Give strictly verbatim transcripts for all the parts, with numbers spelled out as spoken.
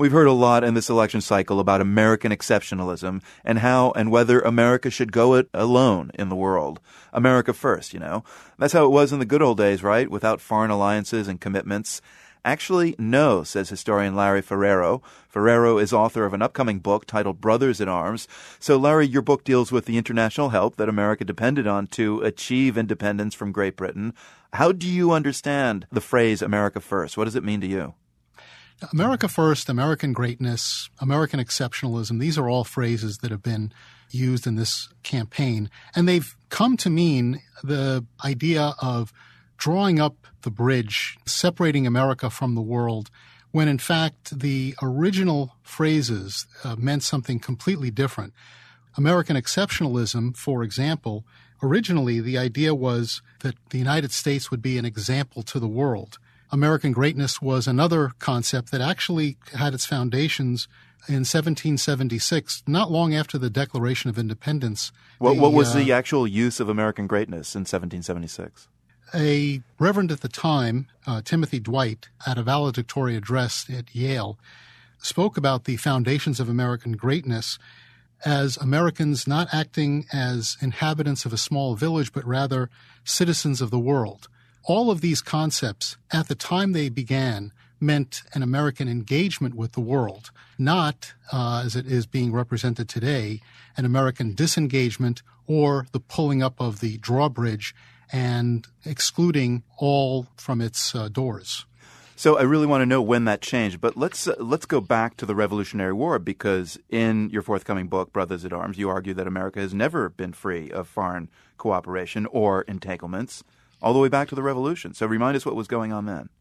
We've heard a lot in this election cycle about American exceptionalism and how and whether America should go it alone in the world. America first, you know. That's how it was in the good old days, right? Without foreign alliances and commitments. Actually, no, says historian Larry Ferrero. Ferrero is author of an upcoming book titled Brothers in Arms. So, Larry, your book deals with the international help that America depended on to achieve independence from Great Britain. How do you understand the phrase America first? What does it mean to you? America first, American greatness, American exceptionalism, these are all phrases that have been used in this campaign. And they've come to mean the idea of drawing up the bridge, separating America from the world, when in fact the original phrases uh, meant something completely different. American exceptionalism, for example, originally the idea was that the United States would be an example to the world. American greatness was another concept that actually had its foundations in seventeen seventy-six, not long after the Declaration of Independence. What, the, what was uh, the actual use of American greatness in seventeen seventy-six? A reverend at the time, uh, Timothy Dwight, at a valedictory address at Yale, spoke about the foundations of American greatness as Americans not acting as inhabitants of a small village, but rather citizens of the world. All of these concepts, at the time they began, meant an American engagement with the world, not, uh, as it is being represented today, an American disengagement or the pulling up of the drawbridge and excluding all from its uh, doors. So I really want to know when that changed, but let's uh, let's go back to the Revolutionary War, because in your forthcoming book, Brothers at Arms, you argue that America has never been free of foreign cooperation or entanglements, all the way back to the Revolution. So remind us what was going on then.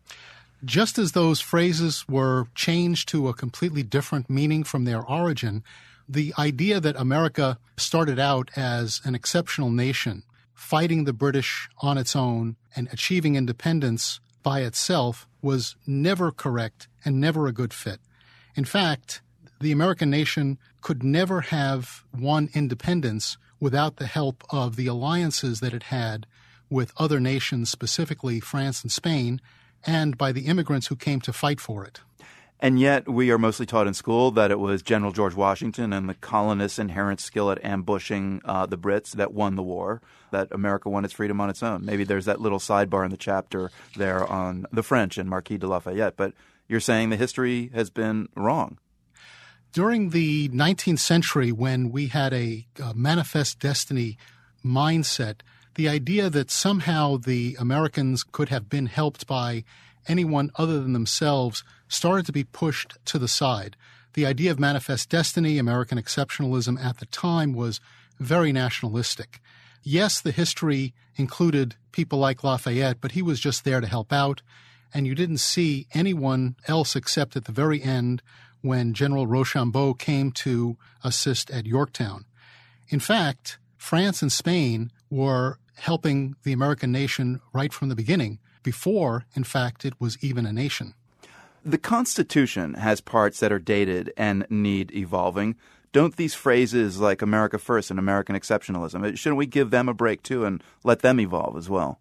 Just as those phrases were changed to a completely different meaning from their origin, the idea that America started out as an exceptional nation, fighting the British on its own and achieving independence by itself, was never correct and never a good fit. In fact, the American nation could never have won independence without the help of the alliances that it had with other nations, specifically France and Spain, and by the immigrants who came to fight for it. And yet we are mostly taught in school that it was General George Washington and the colonists' inherent skill at ambushing uh, the Brits that won the war, that America won its freedom on its own. Maybe there's that little sidebar in the chapter there on the French and Marquis de Lafayette, but you're saying the history has been wrong. During the nineteenth century, when we had a, a manifest destiny mindset, the idea that somehow the Americans could have been helped by anyone other than themselves started to be pushed to the side. The idea of manifest destiny, American exceptionalism at the time, was very nationalistic. Yes, the history included people like Lafayette, but he was just there to help out, and you didn't see anyone else except at the very end when General Rochambeau came to assist at Yorktown. In fact, France and Spain were helping the American nation right from the beginning, before, in fact, it was even a nation. The Constitution has parts that are dated and need evolving. Don't these phrases like America first and American exceptionalism, shouldn't we give them a break too and let them evolve as well?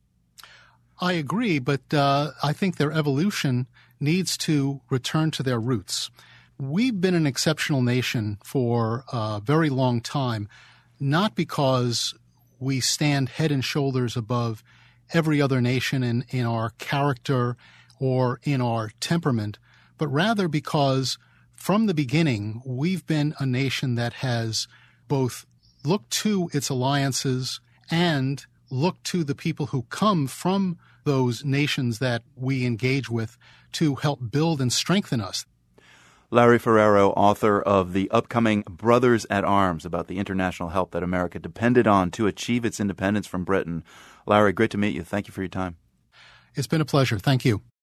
I agree, but uh, I think their evolution needs to return to their roots. We've been an exceptional nation for a very long time, not because we stand head and shoulders above every other nation in, in our character or in our temperament, but rather because from the beginning we've been a nation that has both looked to its alliances and looked to the people who come from those nations that we engage with to help build and strengthen us. Larry Ferrero, author of the upcoming Brothers at Arms, about the international help that America depended on to achieve its independence from Britain. Larry, great to meet you. Thank you for your time. It's been a pleasure. Thank you.